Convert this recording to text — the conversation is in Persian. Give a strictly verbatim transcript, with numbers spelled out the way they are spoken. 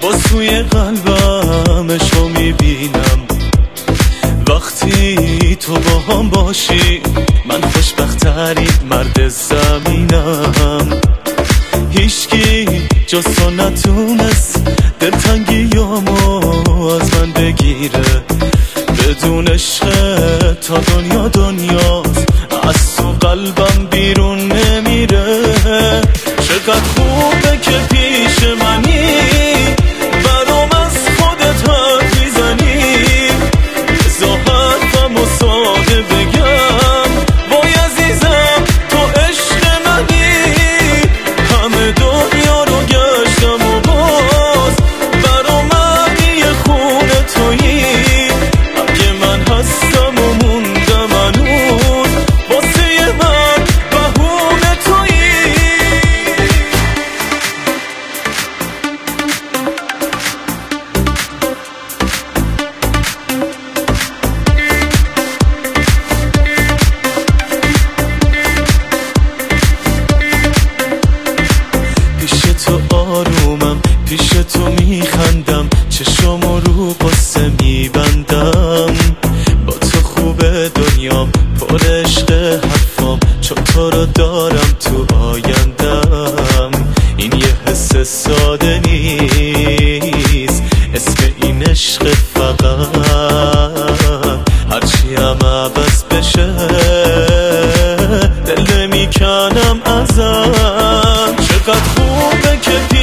با سوی قلبمشو میبینم. وقتی تو با هم باشی من خوشبخت‌ترین مرد زمینم. هیچکی جز تو نتونست دلتنگیامو از من بگیره. بدون عشق تا دنیا دنیاست، از تو قلبم بیرون نمیره. چقدر خوبه که پیش منی، برام از خودت حرف میزنی. بذار حرفمو ساده بگم، وای عزیزم تو عشق منی. همه دنیا رو گشتم و باز برام معنی خونه تویی. اگه من هستم و موندم هنوز، واسه من بهونه تویی. پیش تو آرومم، پیش تو میخندم، چشمو رو قصه میبندم. با تو خوبه دنیام، پر عشق حرفام، چون تو رو دارم تو آیندم. این یه حس ساده نیست، اسم این عشق فقط. هرچی هم عوض بشه دل نمیکنم ازم. چقدر خوبه که